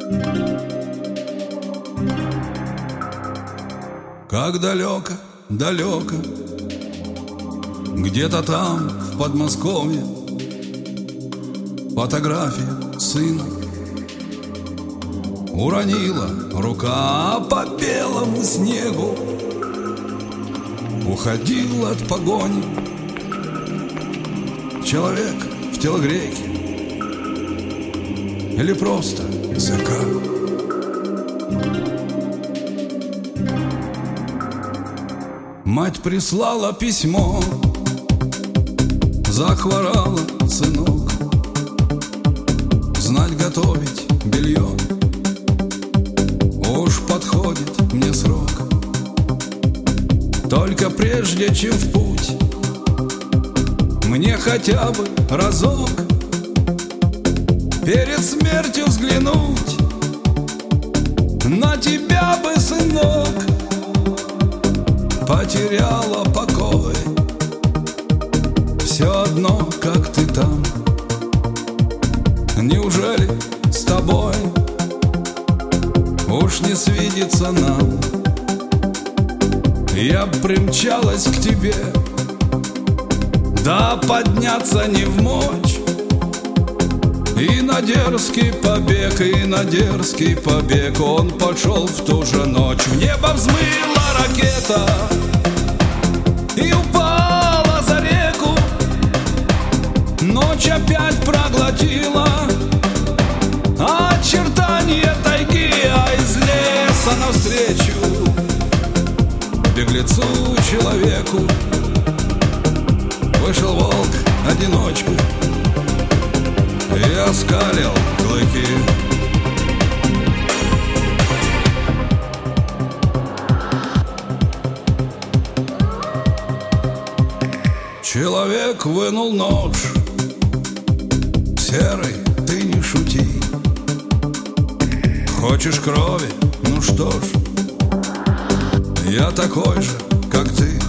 Как далеко, далеко, где-то там, в Подмосковье, фотография сына уронила рука по белому снегу. Уходил от погони человек в телогрейке или просто ЗК. Мать прислала письмо, захворала, сынок, знать готовить белье, уж подходит мне срок. Только прежде чем в путь, мне хотя бы разок перед смертью взглянуть на тебя бы, сынок. Потеряла покой, все одно, как ты там. Неужели с тобой уж не свидится нам? Я примчалась к тебе, да подняться не вмочь. И на дерзкий побег он пошел в ту же ночь. В небо взмыла ракета и упала за реку. Ночь опять проглотила очертания тайги, а из леса навстречу беглецу человеку вышел волк-одиночка и оскалил клыки. Человек вынул нож. Серый, ты не шути. Хочешь крови? Ну что ж, я такой же, как ты.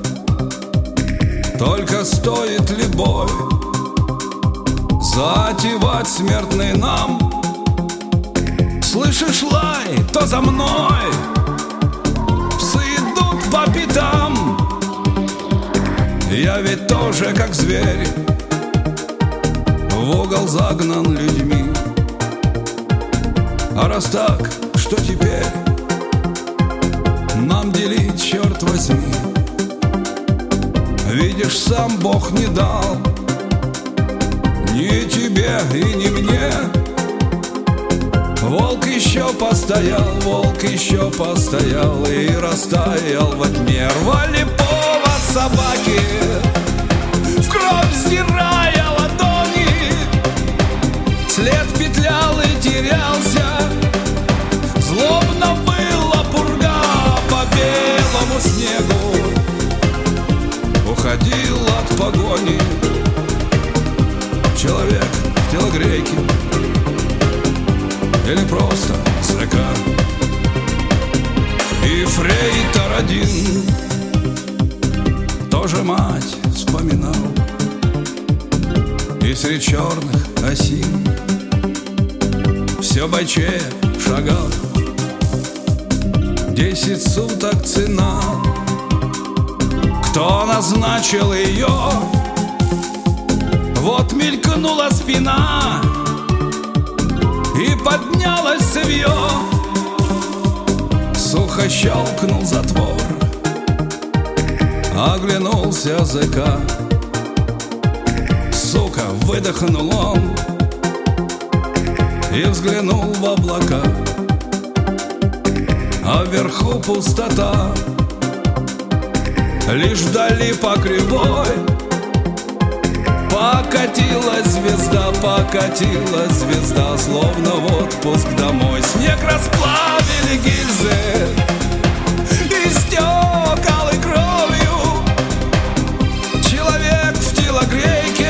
Только стоит ли бой затевать смертный нам? Слышишь лай, то за мной псы идут по пятам. Я ведь тоже как зверь, в угол загнан людьми. А раз так, что теперь нам делить, черт возьми? Видишь, сам Бог не дал ни тебе и ни мне. Волк еще постоял и растаял во тьме. Рвали повод собаки, в кровь сдирая ладони. След петлял и терялся, злобно была пурга по белому снегу. Уходил от погони человек в телогрейке или просто ЗК. И фрейтор один тоже мать вспоминал, и среди черных осин все бойчее шагал. 10 суток цена. Кто назначил ее? Вот мелькнула спина и поднялось цевье. Сухо щелкнул затвор, оглянулся ЗК. Сука, выдохнул он и взглянул в облака. А вверху пустота, лишь вдали по кривой покатилась звезда, словно в отпуск домой. Снег расплавили гильзы, истекал и кровью. Человек в телогрейке,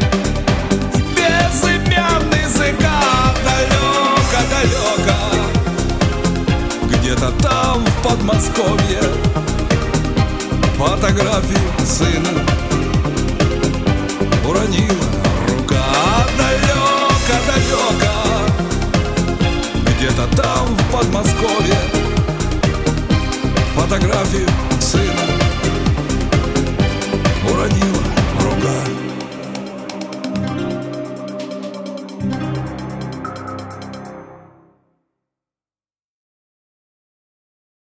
безымянный ЗК. Далеко, где-то там в Подмосковье, фотографии сына уронила рука. Далеко, где-то там в Подмосковье.